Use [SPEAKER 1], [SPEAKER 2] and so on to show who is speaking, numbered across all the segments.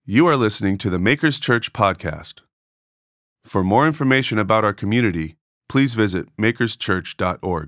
[SPEAKER 1] You are listening to the Makers Church podcast. For more information about our community, please visit makerschurch.org.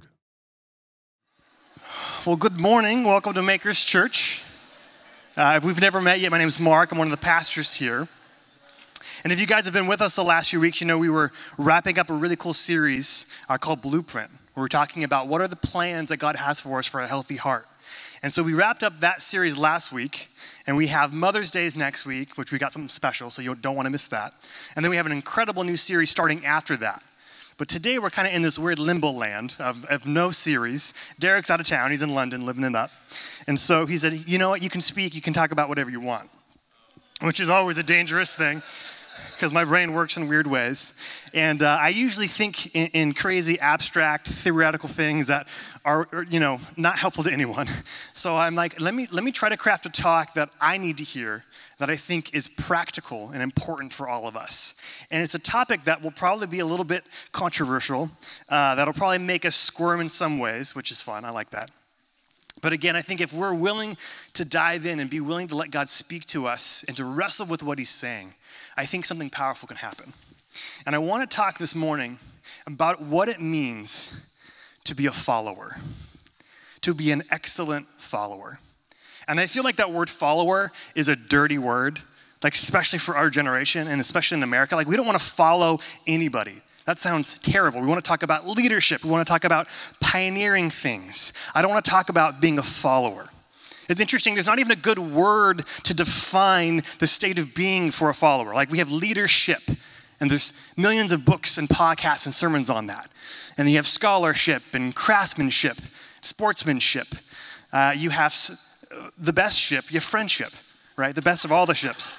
[SPEAKER 2] Well, good morning. Welcome to Makers Church. If we've never met yet, my name is Mark. I'm one of the pastors here. And if you guys have been with us the last few weeks, you know we were wrapping up a really cool series called Blueprint, where we're talking about what are the plans that God has for us for a healthy heart. And so we wrapped up that series last week, and we have Mother's Days next week, which we got something special, so you don't want to miss that. And then we have an incredible new series starting after that. But today we're kind of in this weird limbo land of no series. Derek's out of town. He's in London living it up. And so he said, you know what, you can speak, you can talk about whatever you want, which is always a dangerous thing because my brain works in weird ways. And I usually think in crazy, abstract, theoretical things that are, not helpful to anyone. So I'm like, let me try to craft a talk that I need to hear that I think is practical and important for all of us. And it's a topic that will probably be a little bit controversial, that'll probably make us squirm in some ways, which is fun, I like that. But again, I think if we're willing to dive in and be willing to let God speak to us and to wrestle with what he's saying, I think something powerful can happen. And I want to talk this morning about what it means to be a follower, to be an excellent follower. And I feel like that word follower is a dirty word, like especially for our generation and especially in America. Like we don't want to follow anybody. That sounds terrible. We want to talk about leadership. We want to talk about pioneering things. I don't want to talk about being a follower. It's interesting, there's not even a good word to define the state of being for a follower. Like we have leadership, and there's millions of books and podcasts and sermons on that. And then you have scholarship and craftsmanship, sportsmanship. You have the best ship, you have friendship, right? The best of all the ships.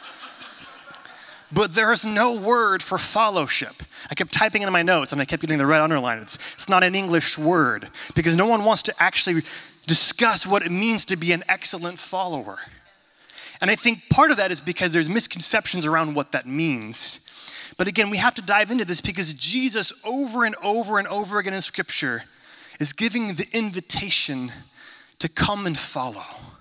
[SPEAKER 2] But there is no word for fellowship. I kept typing into my notes and I kept getting the red underline. It's not an English word because no one wants to actually discuss what it means to be an excellent follower. And I think part of that is because there's misconceptions around what that means. But again, we have to dive into this because Jesus over and over and over again in Scripture is giving the invitation to come and follow.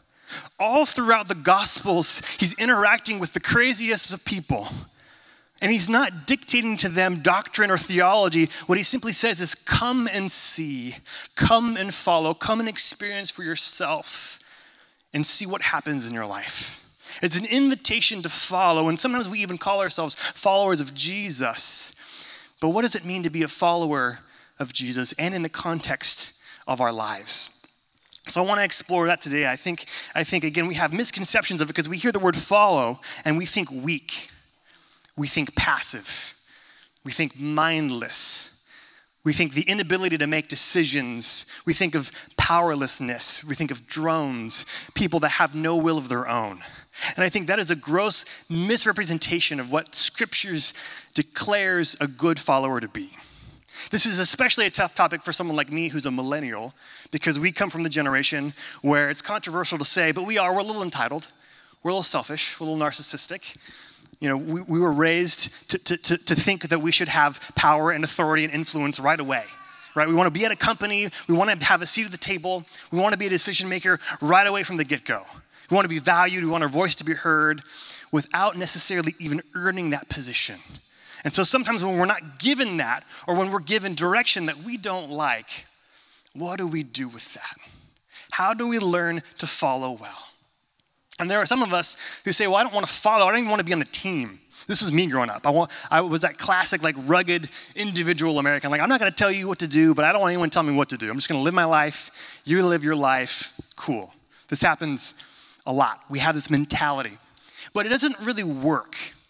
[SPEAKER 2] All throughout the Gospels, he's interacting with the craziest of people. And he's not dictating to them doctrine or theology. What he simply says is come and see, come and follow, come and experience for yourself and see what happens in your life. It's an invitation to follow, and sometimes we even call ourselves followers of Jesus. But what does it mean to be a follower of Jesus and in the context of our lives? So I want to explore that today. I think again, we have misconceptions of it because we hear the word follow and we think weak. We think passive. We think mindless. We think the inability to make decisions. We think of powerlessness. We think of drones, people that have no will of their own. And I think that is a gross misrepresentation of what Scriptures declares a good follower to be. This is especially a tough topic for someone like me who's a millennial because we come from the generation where it's controversial to say, but we're a little entitled, we're a little selfish, we're a little narcissistic. You know, we were raised to think that we should have power and authority and influence right away, right? We want to be at a company, we want to have a seat at the table, we want to be a decision maker right away from the get-go. We want to be valued, we want our voice to be heard without necessarily even earning that position. And so sometimes when we're not given that, or when we're given direction that we don't like, what do we do with that? How do we learn to follow well? And there are some of us who say, well, I don't want to follow, I don't even want to be on a team. This was me growing up. I was that classic, rugged individual American. I'm not going to tell you what to do, but I don't want anyone to tell me what to do. I'm just going to live my life. You live your life. Cool. This happens a lot. We have this mentality. But it doesn't really work.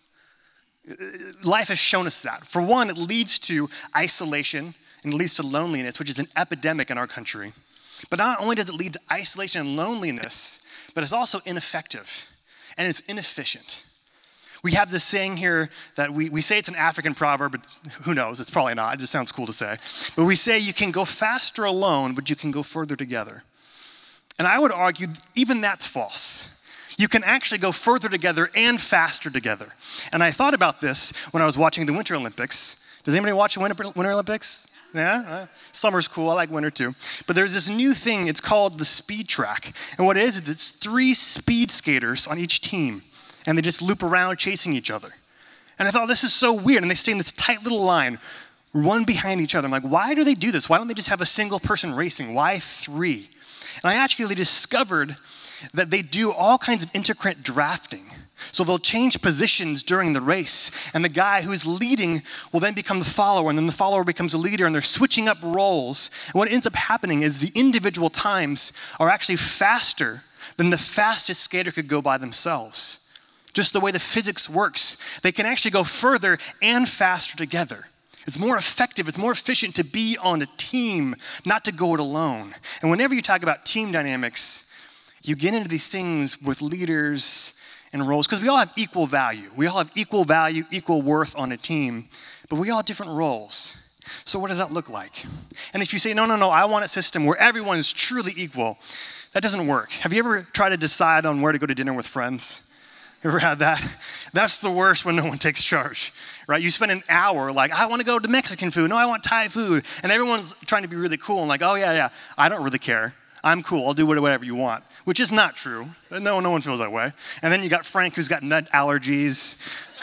[SPEAKER 2] Life has shown us that. For one, it leads to isolation and it leads to loneliness, which is an epidemic in our country. But not only does it lead to isolation and loneliness, but it's also ineffective and it's inefficient. We have this saying here that we say it's an African proverb, but who knows, it's probably not, it just sounds cool to say. But we say you can go faster alone, but you can go further together. And I would argue even that's false. You can actually go further together and faster together. And I thought about this when I was watching the Winter Olympics. Does anybody watch the Winter Olympics? Yeah? Summer's cool, I like winter too. But there's this new thing, it's called the speed track. And what it is it's 3 speed skaters on each team. and they just loop around chasing each other. And I thought, this is so weird. And they stay in this tight little line, one behind each other. I'm like, why do they do this? Why don't they just have a single person racing? Why three? And I actually discovered that they do all kinds of intricate drafting. So they'll change positions during the race, and the guy who's leading will then become the follower, and then the follower becomes a leader, and they're switching up roles. And what ends up happening is the individual times are actually faster than the fastest skater could go by themselves. Just the way the physics works, they can actually go further and faster together. It's more effective, it's more efficient to be on a team, not to go it alone. And whenever you talk about team dynamics, you get into these things with leaders and roles, because we all have equal value. We all have equal value, equal worth on a team, but we all have different roles. So what does that look like? And if you say, no, I want a system where everyone is truly equal, that doesn't work. Have you ever tried to decide on where to go to dinner with friends? Ever had that? That's the worst when no one takes charge, right? You spend an hour like, I want to go to Mexican food. No, I want Thai food. And everyone's trying to be really cool and like, oh yeah, I don't really care. I'm cool. I'll do whatever you want, which is not true. No one feels that way. And then you got Frank who's got nut allergies.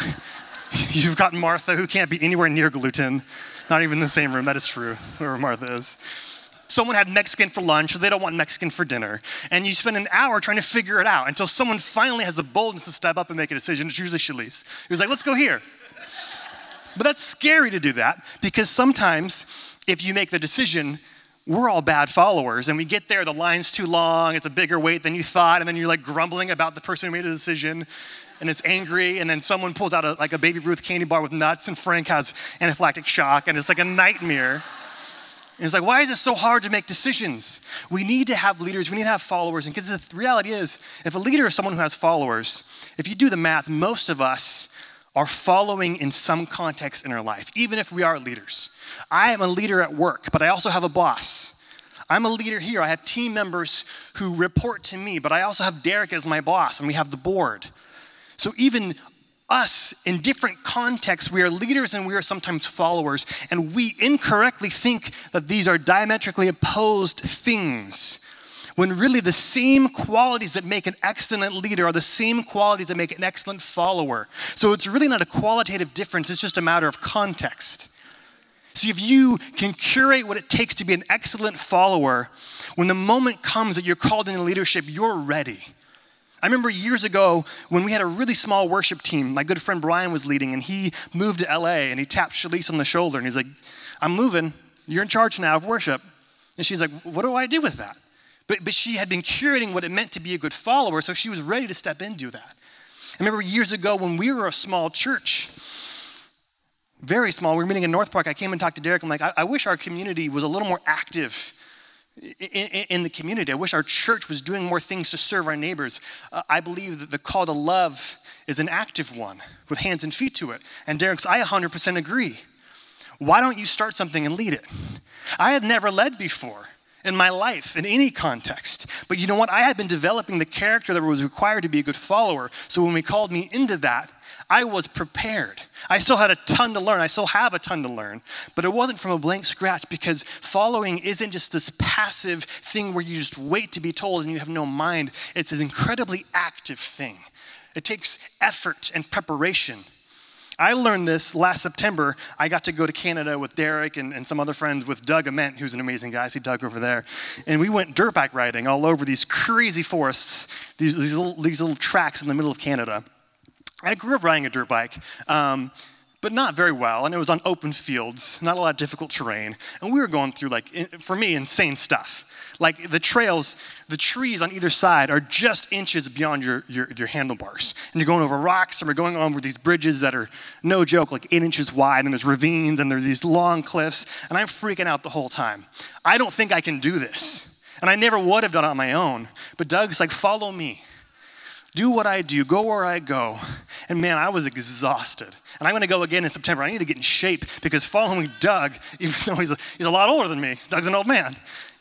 [SPEAKER 2] You've got Martha who can't be anywhere near gluten. Not even in the same room. That is true, whoever Martha is. Someone had Mexican for lunch, so they don't want Mexican for dinner. And you spend an hour trying to figure it out until someone finally has the boldness to step up and make a decision. It's usually Shalice. He was like, let's go here. But that's scary to do that, because sometimes if you make the decision, we're all bad followers, and we get there, the line's too long, it's a bigger wait than you thought, and then you're like grumbling about the person who made the decision, and it's angry, and then someone pulls out a Baby Ruth candy bar with nuts, and Frank has anaphylactic shock, and it's like a nightmare. And it's like, why is it so hard to make decisions? We need to have leaders, we need to have followers, and because the reality is, if a leader is someone who has followers, if you do the math, most of us are following in some context in our life, even if we are leaders. I am a leader at work, but I also have a boss. I'm a leader here. I have team members who report to me, but I also have Derek as my boss, and we have the board. So even us, in different contexts, we are leaders and we are sometimes followers, and we incorrectly think that these are diametrically opposed things, when really the same qualities that make an excellent leader are the same qualities that make an excellent follower. So it's really not a qualitative difference, it's just a matter of context. See, if you can curate what it takes to be an excellent follower, when the moment comes that you're called into leadership, you're ready. I remember years ago when we had a really small worship team, my good friend Brian was leading, and he moved to LA, and he tapped Shalice on the shoulder, and he's like, I'm moving, you're in charge now of worship. And she's like, what do I do with that? But she had been curating what it meant to be a good follower, so she was ready to step into that. I remember years ago when we were a small church, very small, we were meeting in North Park, I came and talked to Derek, I'm like, I wish our community was a little more active in the community. I wish our church was doing more things to serve our neighbors. I believe that the call to love is an active one with hands and feet to it. And Derek's, I 100% agree. Why don't you start something and lead it? I had never led before in my life, in any context. But you know what? I had been developing the character that was required to be a good follower. So when we called me into that, I was prepared. I still had a ton to learn. I still have a ton to learn. But it wasn't from a blank scratch, because following isn't just this passive thing where you just wait to be told and you have no mind. It's an incredibly active thing. It takes effort and preparation. I learned this last September. I got to go to Canada with Derek and some other friends with Doug Ament, who's an amazing guy. I see Doug over there. And we went dirt bike riding all over these crazy forests, these little tracks in the middle of Canada. I grew up riding a dirt bike, but not very well, and it was on open fields, not a lot of difficult terrain, and we were going through, for me, insane stuff. Like the trails, the trees on either side are just inches beyond your handlebars, and you're going over rocks, and we're going over these bridges that are, no joke, like 8 inches wide, and there's ravines, and there's these long cliffs, and I'm freaking out the whole time. I don't think I can do this, and I never would have done it on my own, but Doug's like, follow me. Do what I do, go where I go. And man, I was exhausted. And I'm gonna go again in September. I need to get in shape, because following Doug, even though he's a lot older than me, Doug's an old man,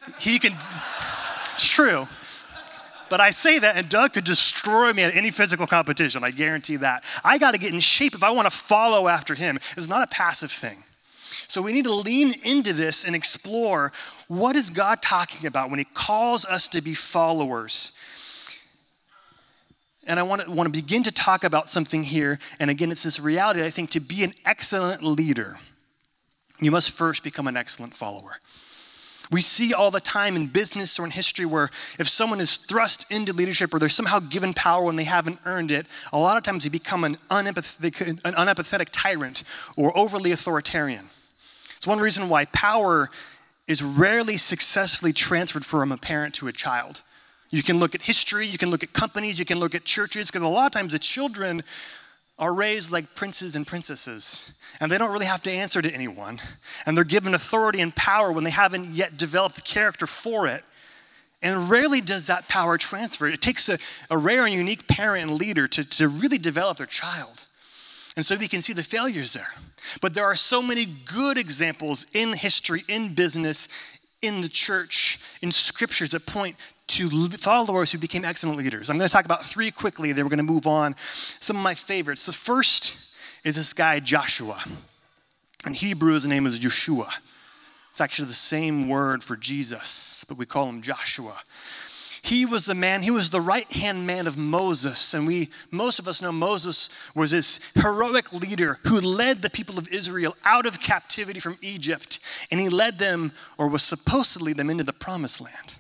[SPEAKER 2] it's true. But I say that, and Doug could destroy me at any physical competition, I guarantee that. I gotta get in shape if I wanna follow after him. It's not a passive thing. So we need to lean into this and explore, what is God talking about when he calls us to be followers? And I want to begin to talk about something here. And again, it's this reality, I think, to be an excellent leader, you must first become an excellent follower. We see all the time in business or in history where if someone is thrust into leadership or they're somehow given power when they haven't earned it, a lot of times they become an unempathetic tyrant or overly authoritarian. It's one reason why power is rarely successfully transferred from a parent to a child. You can look at history, you can look at companies, you can look at churches, because a lot of times the children are raised like princes and princesses, and they don't really have to answer to anyone, and they're given authority and power when they haven't yet developed the character for it, and rarely does that power transfer. It takes a rare and unique parent and leader to really develop their child, and so we can see the failures there. But there are so many good examples in history, in business, in the church, in scriptures that point to followers who became excellent leaders. I'm going to talk about three quickly, then we're going to move on. Some of my favorites. The first is this guy, Joshua. In Hebrew, his name is Yeshua. It's actually the same word for Jesus, but we call him Joshua. He was the right-hand man of Moses, and most of us know Moses was this heroic leader who led the people of Israel out of captivity from Egypt, and he led them, or was supposed to lead them, into the promised land.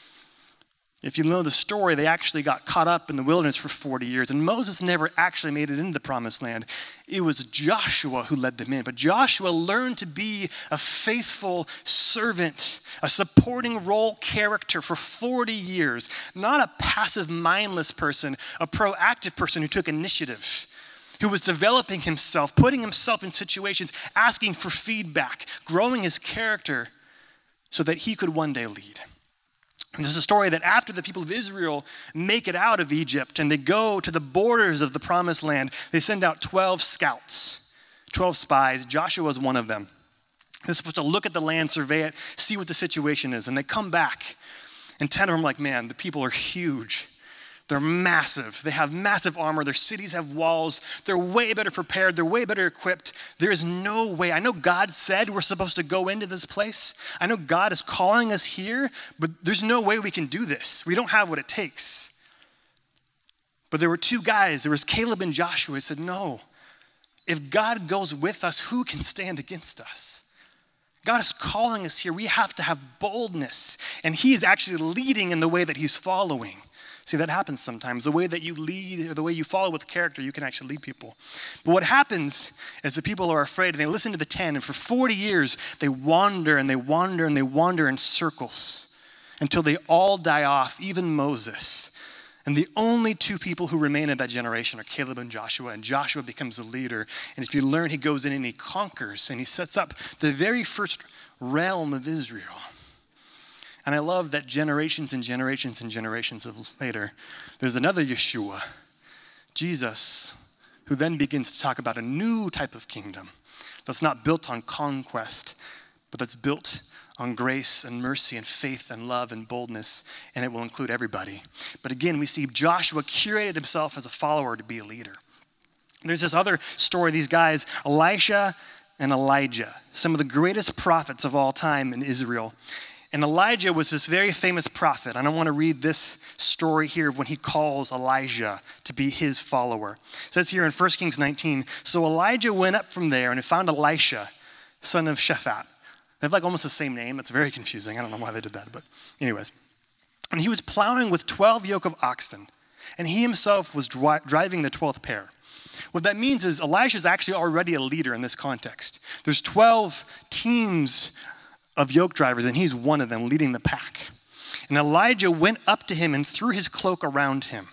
[SPEAKER 2] If you know the story, they actually got caught up in the wilderness for 40 years, and Moses never actually made it into the promised land. It was Joshua who led them in. But Joshua learned to be a faithful servant, a supporting role character for 40 years, not a passive, mindless person, a proactive person who took initiative, who was developing himself, putting himself in situations, asking for feedback, growing his character so that he could one day lead. And there's a story that after the people of Israel make it out of Egypt and they go to the borders of the promised land, they send out 12 scouts, 12 spies. Joshua was one of them. They're supposed to look at the land, survey it, see what the situation is. And they come back, and 10 of them are like, man, the people are huge. They're massive. They have massive armor. Their cities have walls. They're way better prepared. They're way better equipped. There is no way. I know God said we're supposed to go into this place. I know God is calling us here, but there's no way we can do this. We don't have what it takes. But there were two guys. There was Caleb and Joshua. He said, no. If God goes with us, who can stand against us? God is calling us here. We have to have boldness. And he is actually leading in the way that he's following. See, that happens sometimes. The way that you lead or the way you follow with character, you can actually lead people. But what happens is the people are afraid and they listen to the 10, and for 40 years, they wander and they wander and they wander in circles until they all die off, even Moses. And the only two people who remain in that generation are Caleb and Joshua becomes the leader. And if you learn, he goes in and he conquers and he sets up the very first realm of Israel. And I love that generations and generations and generations of later, there's another Yeshua, Jesus, who then begins to talk about a new type of kingdom that's not built on conquest, but that's built on grace and mercy and faith and love and boldness, and it will include everybody. But again, we see Joshua curated himself as a follower to be a leader. There's this other story, these guys, Elisha and Elijah, some of the greatest prophets of all time in Israel. And Elijah was this very famous prophet. And I want to read this story here of when he calls Elijah to be his follower. It says here in 1 Kings 19, so Elijah went up from there and he found Elisha, son of Shaphat. They have like almost the same name. It's very confusing. I don't know why they did that, but anyways. And he was plowing with 12 yoke of oxen, and he himself was driving the 12th pair. What that means is Elijah is actually already a leader in this context. There's 12 teams of yoke drivers, and he's one of them leading the pack. And Elijah went up to him and threw his cloak around him.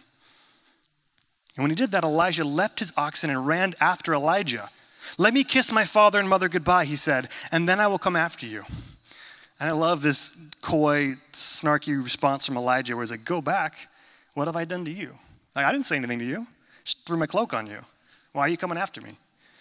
[SPEAKER 2] And when he did that, Elijah left his oxen and ran after Elijah. Let me kiss my father and mother goodbye, he said, and then I will come after you. And I love this coy, snarky response from Elijah where he's like, go back. What have I done to you? Like, I didn't say anything to you. Just threw my cloak on you. Why are you coming after me?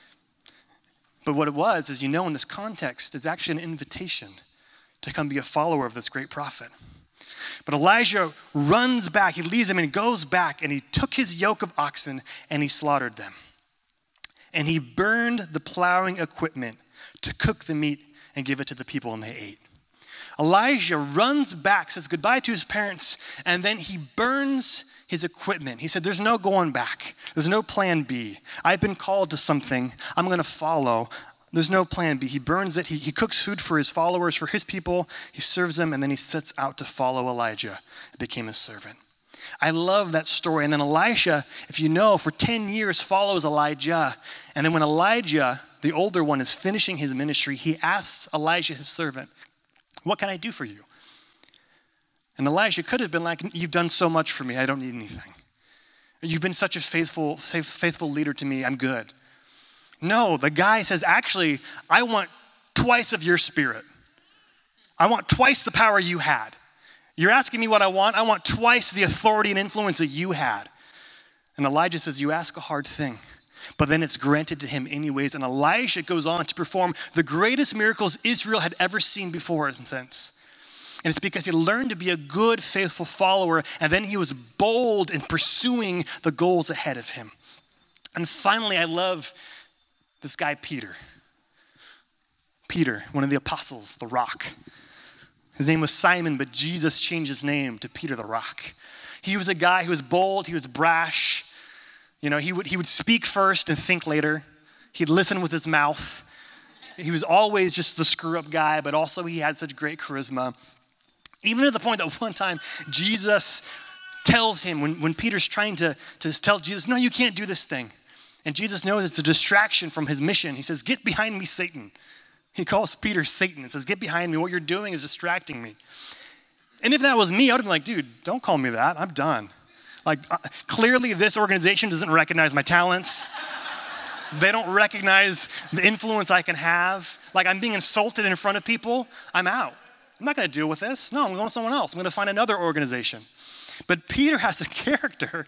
[SPEAKER 2] But what it was, as you know, in this context, it's actually an invitation to come be a follower of this great prophet. But Elijah runs back, he leaves him and he goes back and he took his yoke of oxen and he slaughtered them. And he burned the plowing equipment to cook the meat and give it to the people, and they ate. Elijah runs back, says goodbye to his parents, and then he burns his equipment. He said, there's no going back. There's no plan B. I've been called to something. I'm going to follow. There's no plan B. He burns it. He cooks food for his followers, for his people. He serves them, and then he sets out to follow Elijah and became his servant. I love that story. And then Elisha, if you know, for 10 years follows Elijah. And then when Elijah, the older one, is finishing his ministry, he asks Elijah, his servant, what can I do for you? And Elijah could have been like, you've done so much for me, I don't need anything. You've been such a faithful leader to me, I'm good. No, the guy says, actually, I want twice of your spirit. I want twice the power you had. You're asking me what I want twice the authority and influence that you had. And Elijah says, you ask a hard thing, but then it's granted to him anyways. And Elisha goes on to perform the greatest miracles Israel had ever seen before and since. And it's because he learned to be a good, faithful follower, and then he was bold in pursuing the goals ahead of him. And finally, I love this guy, Peter. Peter, one of the apostles, the rock. His name was Simon, but Jesus changed his name to Peter the Rock. He was a guy who was bold, he was brash. You know, he would speak first and think later. He'd listen with his mouth. He was always just the screw-up guy, but also he had such great charisma. Even to the point that one time Jesus tells him, when Peter's trying to tell Jesus, no, you can't do this thing. And Jesus knows it's a distraction from his mission. He says, get behind me, Satan. He calls Peter Satan and says, get behind me. What you're doing is distracting me. And if that was me, I would have been like, dude, don't call me that. I'm done. Like, clearly this organization doesn't recognize my talents. They don't recognize the influence I can have. Like, I'm being insulted in front of people. I'm out. I'm not going to deal with this. No, I'm going to someone else. I'm going to find another organization. But Peter has a character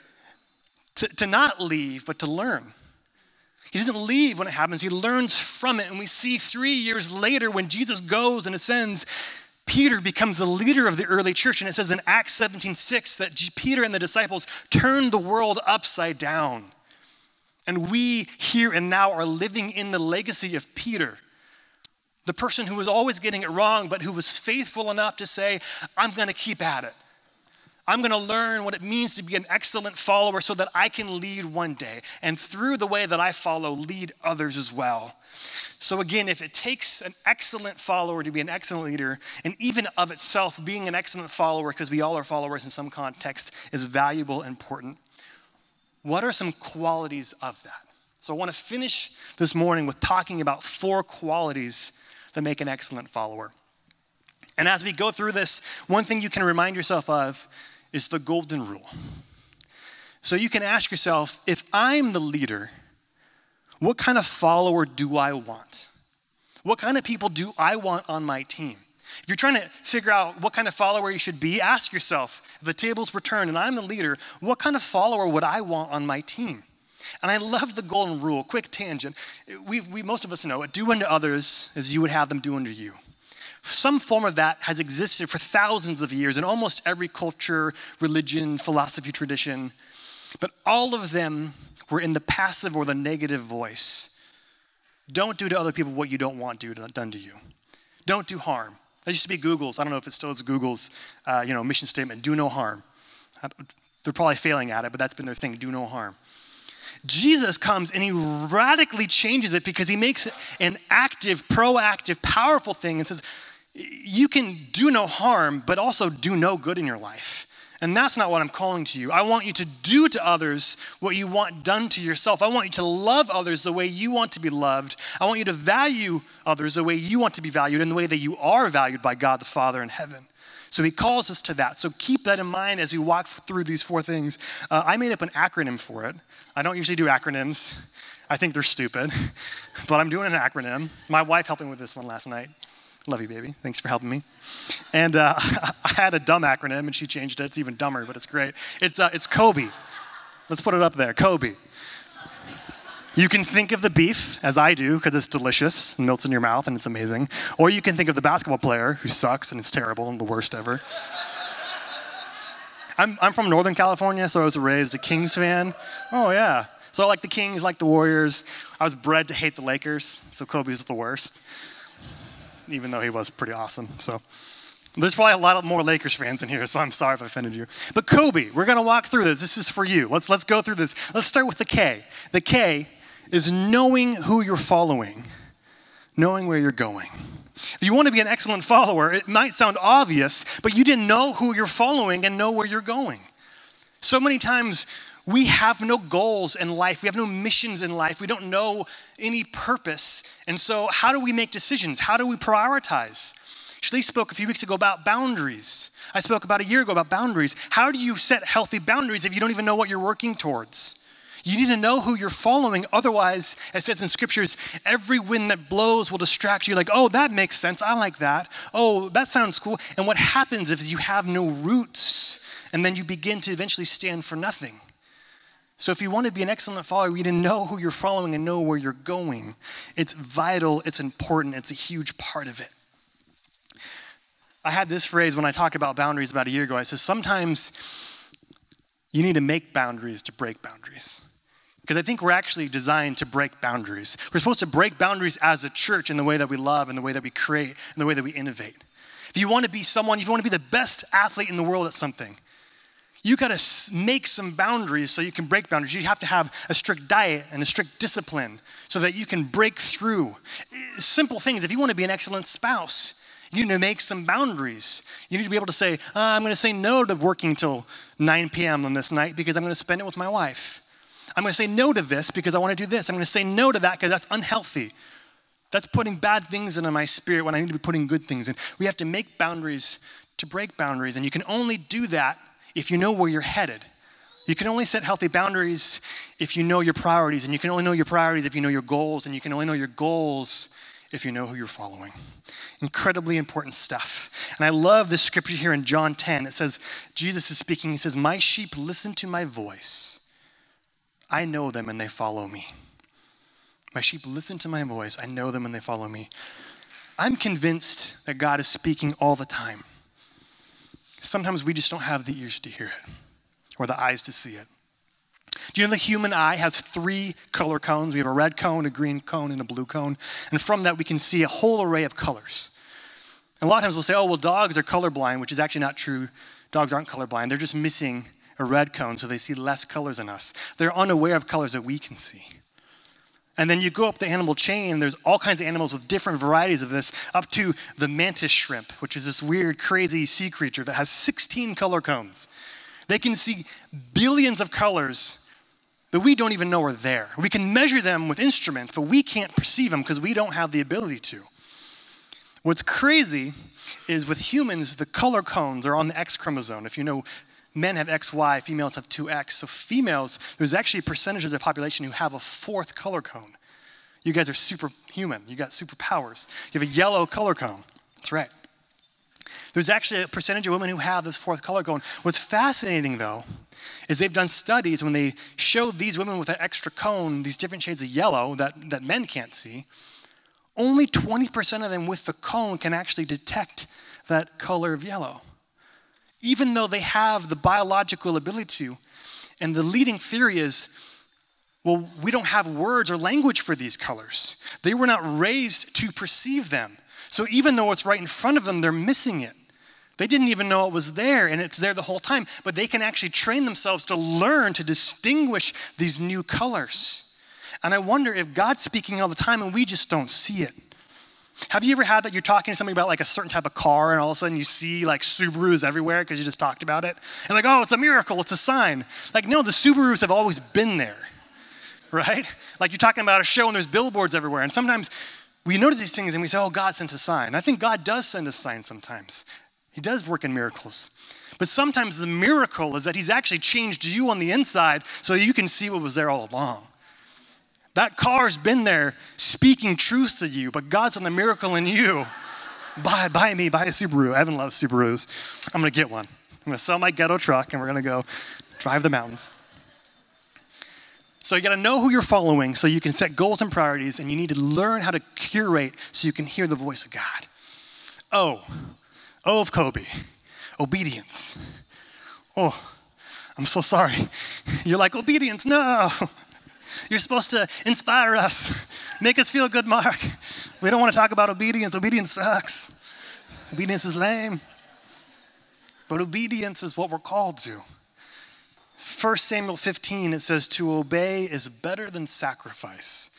[SPEAKER 2] to not leave, but to learn. He doesn't leave when it happens. He learns from it. And we see 3 years later when Jesus goes and ascends, Peter becomes the leader of the early church. And it says in Acts 17:6 that Peter and the disciples turned the world upside down. And we here and now are living in the legacy of Peter, the person who was always getting it wrong, but who was faithful enough to say, I'm going to keep at it. I'm going to learn what it means to be an excellent follower so that I can lead one day. And through the way that I follow, lead others as well. So again, if it takes an excellent follower to be an excellent leader, and even of itself being an excellent follower, because we all are followers in some context, is valuable and important, what are some qualities of that? So I want to finish this morning with talking about 4 qualities that make an excellent follower. And as we go through this, one thing you can remind yourself of is the golden rule. So you can ask yourself, if I'm the leader, what kind of follower do I want? What kind of people do I want on my team? If you're trying to figure out what kind of follower you should be, ask yourself, if the tables were turned and I'm the leader, what kind of follower would I want on my team? And I love the golden rule. Quick tangent. We most of us know it. Do unto others as you would have them do unto you. Some form of that has existed for thousands of years in almost every culture, religion, philosophy, tradition. But all of them were in the passive or the negative voice. Don't do to other people what you don't want done to you. Don't do harm. That used to be Google's. I don't know if it still is Google's mission statement, do no harm. They're probably failing at it, but that's been their thing, do no harm. Jesus comes and he radically changes it because he makes it an active, proactive, powerful thing and says, you can do no harm, but also do no good in your life. And that's not what I'm calling to you. I want you to do to others what you want done to yourself. I want you to love others the way you want to be loved. I want you to value others the way you want to be valued and the way that you are valued by God the Father in heaven. So he calls us to that. So keep that in mind as we walk through these 4 things. I made up an acronym for it. I don't usually do acronyms. I think they're stupid, but I'm doing an acronym. My wife helped me with this one last night. Love you, baby. Thanks for helping me. And I had a dumb acronym, and she changed it. It's even dumber, but it's great. It's Kobe. Let's put it up there. Kobe. You can think of the beef, as I do, because it's delicious and melts in your mouth, and it's amazing. Or you can think of the basketball player who sucks and is terrible and the worst ever. I'm from Northern California, so I was raised a Kings fan. Oh, yeah. So I like the Kings, like the Warriors. I was bred to hate the Lakers, so Kobe's the worst, even though he was pretty awesome. So There's probably a lot more Lakers fans in here, so I'm sorry if I offended you. But Kobe, we're going to walk through this. This is for you. Let's go through this. Let's start with the K. The K is knowing who you're following, knowing where you're going. If you want to be an excellent follower, it might sound obvious, but you didn't know who you're following and know where you're going. So many times we have no goals in life. We have no missions in life. We don't know any purpose. And so how do we make decisions? How do we prioritize? Shlee spoke a few weeks ago about boundaries. I spoke about a year ago about boundaries. How do you set healthy boundaries if you don't even know what you're working towards? You need to know who you're following. Otherwise, it says in scriptures, every wind that blows will distract you. Like, oh, that makes sense. I like that. Oh, that sounds cool. And what happens if you have no roots? And then you begin to eventually stand for nothing. So if you want to be an excellent follower, you need to know who you're following and know where you're going. It's vital. It's important. It's a huge part of it. I had this phrase when I talked about boundaries about a year ago. I said, sometimes you need to make boundaries to break boundaries. Because I think we're actually designed to break boundaries. We're supposed to break boundaries as a church in the way that we love, in the way that we create, in the way that we innovate. If you want to be someone, if you want to be the best athlete in the world at something, you got to make some boundaries so you can break boundaries. You have to have a strict diet and a strict discipline so that you can break through. Simple things. If you want to be an excellent spouse, you need to make some boundaries. You need to be able to say, I'm going to say no to working till 9 p.m. on this night because I'm going to spend it with my wife. I'm going to say no to this because I want to do this. I'm going to say no to that because that's unhealthy. That's putting bad things into my spirit when I need to be putting good things in. We have to make boundaries to break boundaries, and you can only do that if you know where you're headed. You can only set healthy boundaries if you know your priorities, and you can only know your priorities if you know your goals, and you can only know your goals if you know who you're following. Incredibly important stuff. And I love this scripture here in John 10. It says, Jesus is speaking. He says, my sheep listen to my voice. I know them and they follow me. My sheep listen to my voice. I know them and they follow me. I'm convinced that God is speaking all the time. Sometimes we just don't have the ears to hear it or the eyes to see it. Do you know the human eye has 3 color cones? We have a red cone, a green cone, and a blue cone. And from that, we can see a whole array of colors. And a lot of times we'll say, oh, well, dogs are colorblind, which is actually not true. Dogs aren't colorblind. They're just missing a red cone, so they see less colors than us. They're unaware of colors that we can see. And then you go up the animal chain, and there's all kinds of animals with different varieties of this, up to the mantis shrimp, which is this weird, crazy sea creature that has 16 color cones. They can see billions of colors that we don't even know are there. We can measure them with instruments, but we can't perceive them because we don't have the ability to. What's crazy is with humans, the color cones are on the X chromosome. If you know, men have XY, females have 2X. So females, there's actually a percentage of the population who have a 4th color cone. You guys are superhuman. You got superpowers. You have a yellow color cone. That's right. There's actually a percentage of women who have this 4th color cone. What's fascinating, though, is they've done studies when they showed these women with an extra cone, these different shades of yellow that men can't see, only 20% of them with the cone can actually detect that color of yellow, even though they have the biological ability to. And the leading theory is, well, we don't have words or language for these colors. They were not raised to perceive them. So even though it's right in front of them, they're missing it. They didn't even know it was there, and it's there the whole time. But they can actually train themselves to learn to distinguish these new colors. And I wonder if God's speaking all the time and we just don't see it. Have you ever had that you're talking to somebody about like a certain type of car and all of a sudden you see like Subarus everywhere because you just talked about it? And like, oh, it's a miracle, it's a sign. Like, no, the Subarus have always been there, right? Like you're talking about a show and there's billboards everywhere. And sometimes we notice these things and we say, oh, God sent a sign. I think God does send us signs sometimes. He does work in miracles. But sometimes the miracle is that he's actually changed you on the inside so that you can see what was there all along. That car's been there speaking truth to you, but God's done a miracle in you. Buy a Subaru. Evan loves Subarus. I'm going to get one. I'm going to sell my ghetto truck and we're going to go drive the mountains. So you got to know who you're following so you can set goals and priorities, and you need to learn how to curate so you can hear the voice of God. O of Kobe, obedience. Oh, I'm so sorry. You're like, obedience, no. You're supposed to inspire us, make us feel good, Mark. We don't want to talk about obedience. Obedience sucks. Obedience is lame. But obedience is what we're called to. 1 Samuel 15, it says, to obey is better than sacrifice.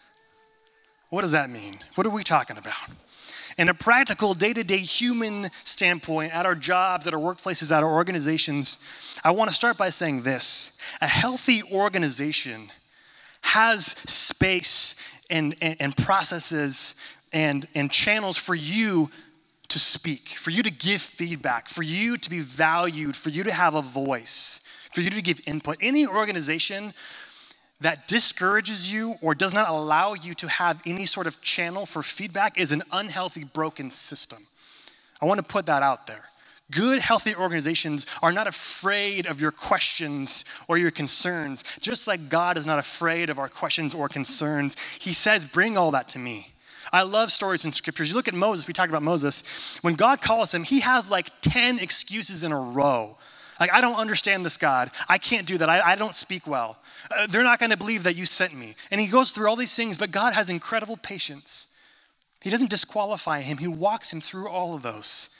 [SPEAKER 2] What does that mean? What are we talking about? In a practical, day-to-day human standpoint, at our jobs, at our workplaces, at our organizations, I want to start by saying this. A healthy organization has space and processes and channels for you to speak, for you to give feedback, for you to be valued, for you to have a voice, for you to give input. Any organization that discourages you or does not allow you to have any sort of channel for feedback is an unhealthy, broken system. I want to put that out there. Good, healthy organizations are not afraid of your questions or your concerns, just like God is not afraid of our questions or concerns. He says, bring all that to me. I love stories in scriptures. You look at Moses, we talked about Moses. When God calls him, he has like 10 excuses in a row. Like, I don't understand this, God. I can't do that. I don't speak well. They're not going to believe that you sent me. And he goes through all these things, but God has incredible patience. He doesn't disqualify him. He walks him through all of those.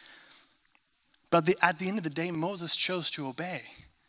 [SPEAKER 2] But at the end of the day, Moses chose to obey.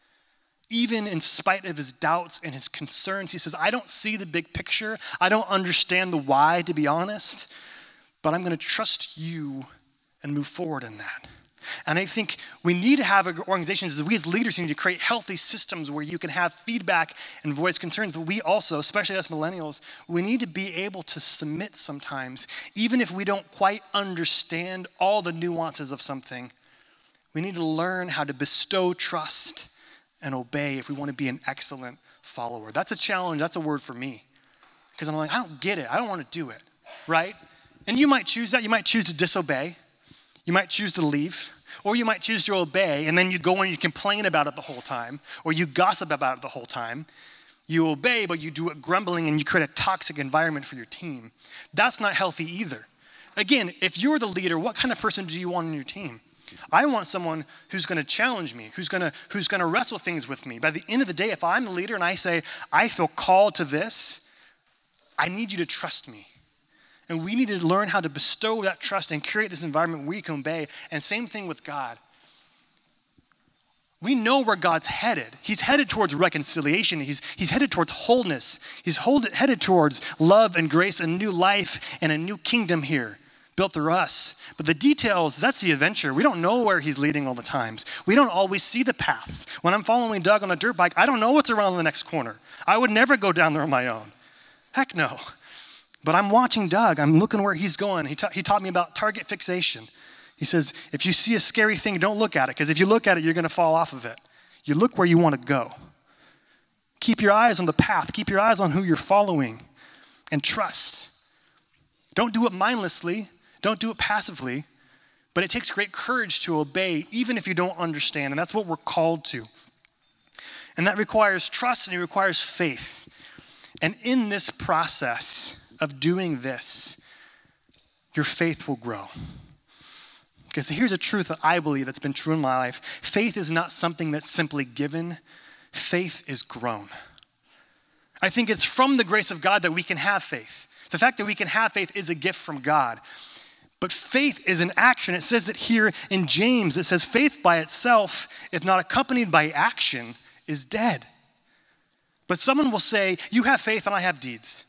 [SPEAKER 2] Even in spite of his doubts and his concerns, he says, I don't see the big picture. I don't understand the why, to be honest, but I'm going to trust you and move forward in that. And I think we need to have organizations, we as leaders need to create healthy systems where you can have feedback and voice concerns, but we also, especially as millennials, we need to be able to submit sometimes, even if we don't quite understand all the nuances of something. We need to learn how to bestow trust and obey if we want to be an excellent follower. That's a challenge, that's a word for me. Because I'm like, I don't get it, I don't want to do it, right? And you might choose that, you might choose to disobey. You might choose to leave, or you might choose to obey, and then you go and you complain about it the whole time, or you gossip about it the whole time. You obey, but you do it grumbling, and you create a toxic environment for your team. That's not healthy either. Again, if you're the leader, what kind of person do you want on your team? I want someone who's going to challenge me, who's going to wrestle things with me. By the end of the day, if I'm the leader and I say, I feel called to this, I need you to trust me. And we need to learn how to bestow that trust and create this environment where we can obey. And same thing with God. We know where God's headed. He's headed towards reconciliation. He's headed towards wholeness. He's headed towards love and grace and new life and a new kingdom here built through us. But the details, that's the adventure. We don't know where he's leading all the times. We don't always see the paths. When I'm following Doug on the dirt bike, I don't know what's around the next corner. I would never go down there on my own. Heck no. But I'm watching Doug. I'm looking where he's going. He taught me about target fixation. He says, if you see a scary thing, don't look at it, because if you look at it, you're going to fall off of it. You look where you want to go. Keep your eyes on the path. Keep your eyes on who you're following, and trust. Don't do it mindlessly. Don't do it passively. But it takes great courage to obey, even if you don't understand, and that's what we're called to. And that requires trust, and it requires faith. And in this process of doing this, your faith will grow. Because here's a truth that I believe that's been true in my life. Faith is not something that's simply given. Faith is grown. I think it's from the grace of God that we can have faith. The fact that we can have faith is a gift from God. But faith is an action. It says it here in James. It says faith by itself, if not accompanied by action, is dead. But someone will say, you have faith and I have deeds.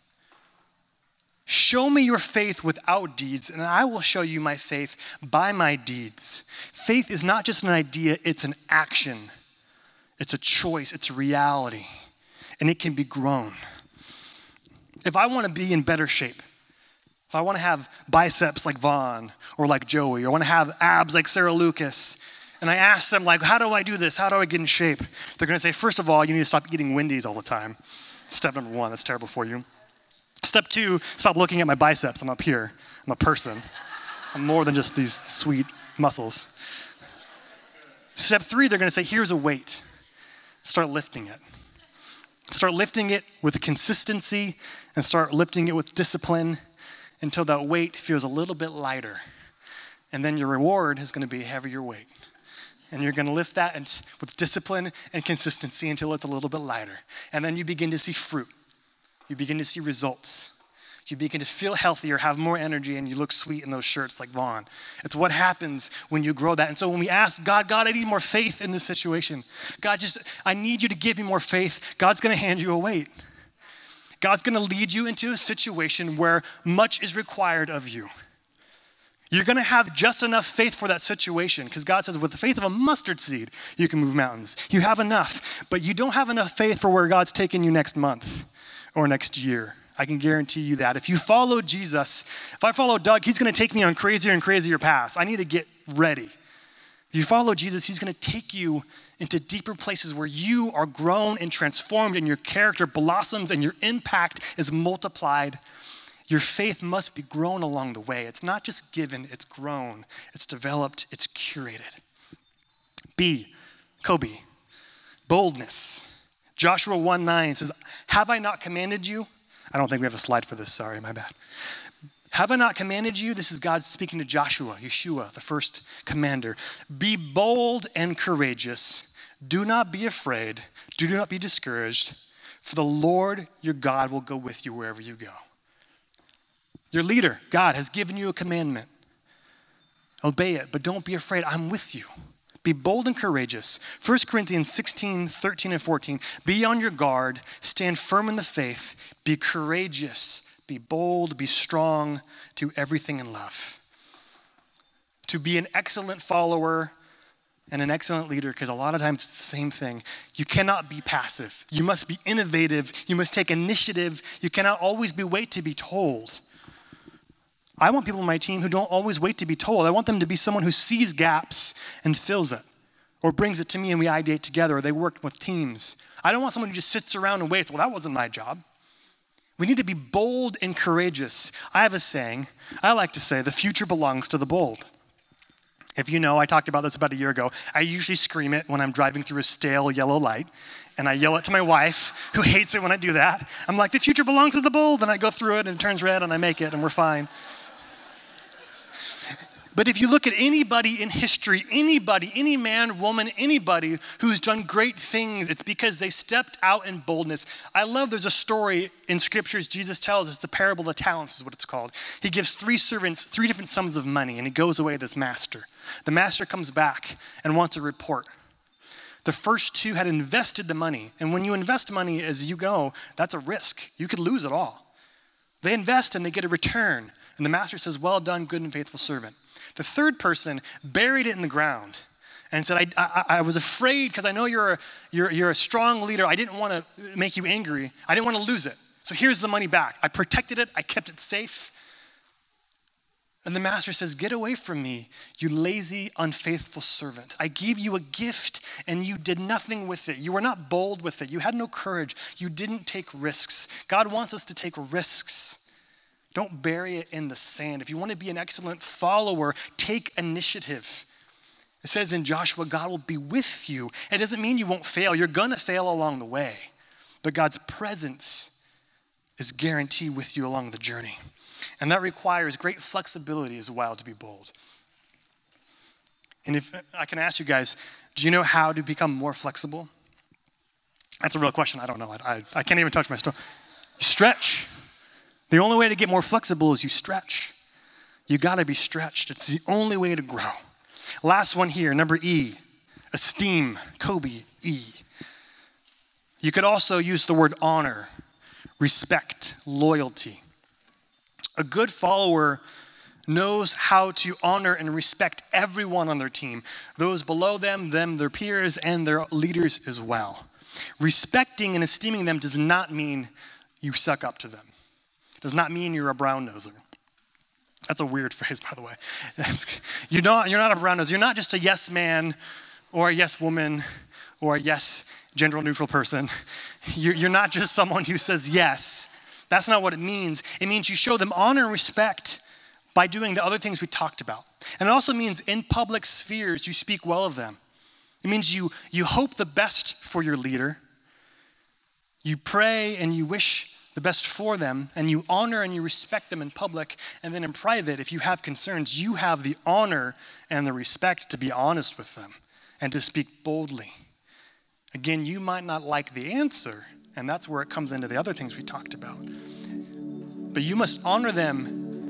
[SPEAKER 2] Show me your faith without deeds, and I will show you my faith by my deeds. Faith is not just an idea, it's an action. It's a choice, it's a reality, and it can be grown. If I want to be in better shape, if I want to have biceps like Vaughn or like Joey, or I want to have abs like Sarah Lucas, and I ask them, like, how do I do this? How do I get in shape? They're going to say, first of all, you need to stop eating Wendy's all the time. Step number one, that's terrible for you. Step two, stop looking at my biceps. I'm up here. I'm a person. I'm more than just these sweet muscles. Step three, they're going to say, here's a weight. Start lifting it. Start lifting it with consistency and start lifting it with discipline until that weight feels a little bit lighter. And then your reward is going to be a heavier weight. And you're going to lift that with discipline and consistency until it's a little bit lighter. And then you begin to see fruit. You begin to see results. You begin to feel healthier, have more energy, and you look sweet in those shirts like Vaughn. It's what happens when you grow that. And so when we ask God, I need more faith in this situation. God, I need you to give me more faith. God's going to hand you a weight. God's going to lead you into a situation where much is required of you. You're going to have just enough faith for that situation because God says with the faith of a mustard seed, you can move mountains. You have enough, but you don't have enough faith for where God's taking you next month or next year. I can guarantee you that. If you follow Jesus, if I follow Doug, he's going to take me on crazier and crazier paths. I need to get ready. If you follow Jesus, he's going to take you into deeper places where you are grown and transformed and your character blossoms and your impact is multiplied. Your faith must be grown along the way. It's not just given, it's grown, it's developed, it's curated. B, Kobe, boldness. Joshua 1:9 says, have I not commanded you? I don't think we have a slide for this, sorry, my bad. Have I not commanded you? This is God speaking to Joshua, Yeshua, the first commander. Be bold and courageous. Do not be afraid. Do not be discouraged. For the Lord your God will go with you wherever you go. Your leader, God, has given you a commandment. Obey it, but don't be afraid. I'm with you. Be bold and courageous. 1 Corinthians 16:13 and 14. Be on your guard. Stand firm in the faith. Be courageous. Be bold. Be strong. Do everything in love. To be an excellent follower and an excellent leader, because a lot of times it's the same thing. You cannot be passive. You must be innovative. You must take initiative. You cannot always wait to be told. I want people on my team who don't always wait to be told. I want them to be someone who sees gaps and fills it, or brings it to me and we ideate together, or they work with teams. I don't want someone who just sits around and waits. Well, that wasn't my job. We need to be bold and courageous. I have a saying. I like to say, the future belongs to the bold. If you know, I talked about this about a year ago. I usually scream it when I'm driving through a stale yellow light, and I yell it to my wife, who hates it when I do that. I'm like, the future belongs to the bold, and I go through it, and it turns red, and I make it, and we're fine. But if you look at anybody in history, any man, woman, anybody who's done great things, it's because they stepped out in boldness. I love there's a story in scriptures Jesus tells us, the parable of the talents is what it's called. He gives 3 servants 3 different sums of money, and he goes away with his master. The master comes back and wants a report. The first 2 had invested the money, and when you invest money as you go, that's a risk. You could lose it all. They invest and they get a return, and the master says, well done, good and faithful servant. The third person buried it in the ground and said, I was afraid because I know you're a strong leader. I didn't want to make you angry. I didn't want to lose it. So here's the money back. I protected it. I kept it safe. And the master says, get away from me, you lazy, unfaithful servant. I gave you a gift and you did nothing with it. You were not bold with it. You had no courage. You didn't take risks. God wants us to take risks. Don't bury it in the sand. If you want to be an excellent follower, take initiative. It says in Joshua, God will be with you. It doesn't mean you won't fail. You're going to fail along the way. But God's presence is guaranteed with you along the journey. And that requires great flexibility as well to be bold. And if I can ask you guys, do you know how to become more flexible? That's a real question. I don't know. I can't even touch my stone. You stretch. The only way to get more flexible is you stretch. You got to be stretched. It's the only way to grow. Last one here, number E, esteem, Kobe, E. You could also use the word honor, respect, loyalty. A good follower knows how to honor and respect everyone on their team, those below them, their peers, and their leaders as well. Respecting and esteeming them does not mean you suck up to them. Does not mean you're a brown noser. That's a weird phrase, by the way. You're not a brown noser. You're not just a yes man or a yes woman or a yes gender neutral person. You're not just someone who says yes. That's not what it means. It means you show them honor and respect by doing the other things we talked about. And it also means in public spheres, you speak well of them. It means you hope the best for your leader. You pray and you wish the best for them, and you honor and you respect them in public, and then in private, if you have concerns, you have the honor and the respect to be honest with them and to speak boldly. Again, you might not like the answer, and that's where it comes into the other things we talked about. But you must honor them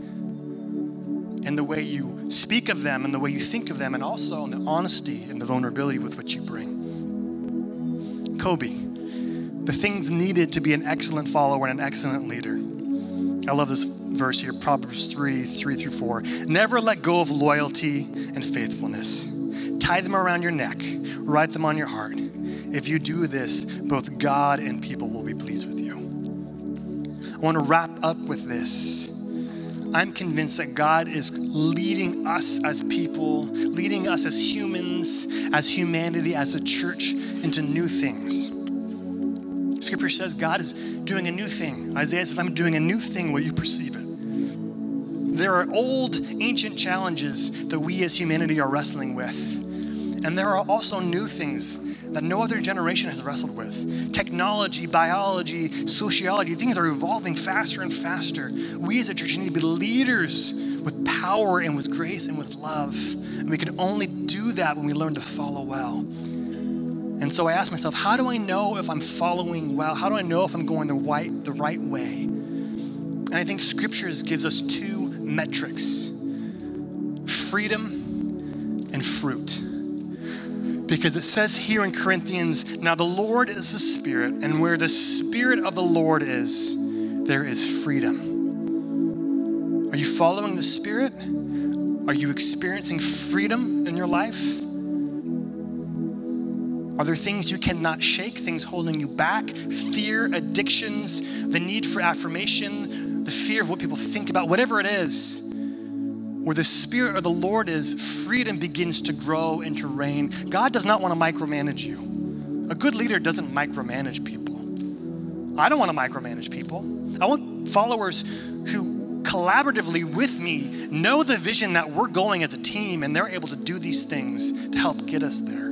[SPEAKER 2] in the way you speak of them and the way you think of them, and also in the honesty and the vulnerability with which you bring. Kobe, the things needed to be an excellent follower and an excellent leader. I love this verse here, Proverbs 3:3-4. Never let go of loyalty and faithfulness. Tie them around your neck, write them on your heart. If you do this, both God and people will be pleased with you. I want to wrap up with this. I'm convinced that God is leading us as people, leading us as humans, as humanity, as a church into new things. Scripture says God is doing a new thing. Isaiah says, I'm doing a new thing. Will you perceive it? There are old, ancient challenges that we as humanity are wrestling with. And there are also new things that no other generation has wrestled with. Technology, biology, sociology, things are evolving faster and faster. We as a church need to be leaders with power and with grace and with love. And we can only do that when we learn to follow well. And so I ask myself, how do I know if I'm following well? How do I know if I'm going the right way? And I think Scriptures gives us two metrics: freedom and fruit. Because it says here in Corinthians, now the Lord is the Spirit, and where the Spirit of the Lord is, there is freedom. Are you following the Spirit? Are you experiencing freedom in your life? Are there things you cannot shake, things holding you back? Fear, addictions, the need for affirmation, the fear of what people think about, whatever it is. Where the Spirit of the Lord is, freedom begins to grow and to reign. God does not want to micromanage you. A good leader doesn't micromanage people. I don't want to micromanage people. I want followers who collaboratively with me know the vision that we're going as a team, and they're able to do these things to help get us there.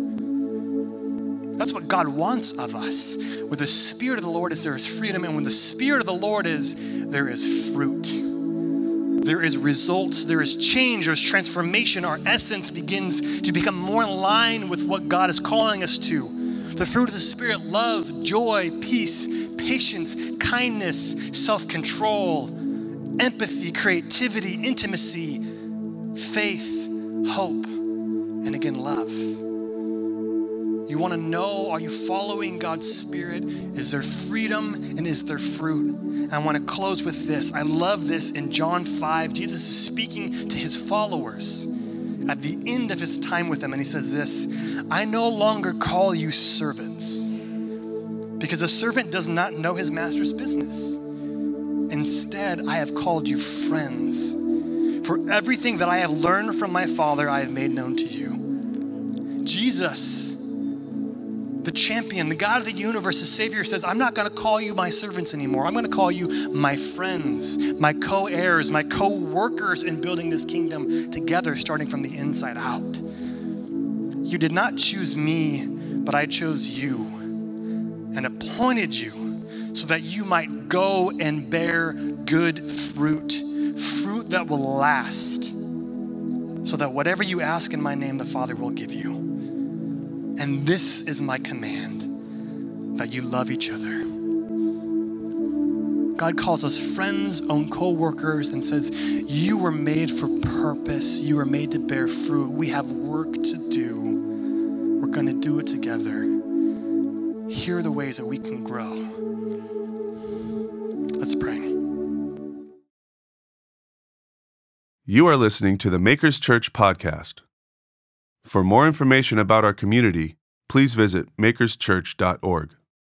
[SPEAKER 2] That's what God wants of us. Where the Spirit of the Lord is, there is freedom, and when the Spirit of the Lord is, there is fruit. There is results, there is change, there's transformation. Our essence begins to become more in line with what God is calling us to. The fruit of the Spirit: love, joy, peace, patience, kindness, self-control, empathy, creativity, intimacy, faith, hope, and again, love. You want to know, are you following God's Spirit? Is there freedom and is there fruit? And I want to close with this. I love this in John 5. Jesus is speaking to his followers at the end of his time with them. And he says this: I no longer call you servants, because a servant does not know his master's business. Instead, I have called you friends. For everything that I have learned from my Father, I have made known to you. Jesus, the champion, the God of the universe, the Savior, says, I'm not going to call you my servants anymore. I'm going to call you my friends, my co-heirs, my co-workers in building this kingdom together, starting from the inside out. You did not choose me, but I chose you and appointed you so that you might go and bear good fruit that will last, so that whatever you ask in my name, the Father will give you. And this is my command, that you love each other. God calls us friends, own co-workers, and says, you were made for purpose. You were made to bear fruit. We have work to do. We're going to do it together. Here are the ways that we can grow. Let's pray.
[SPEAKER 1] You are listening to the Makers Church podcast. For more information about our community, please visit makerschurch.org.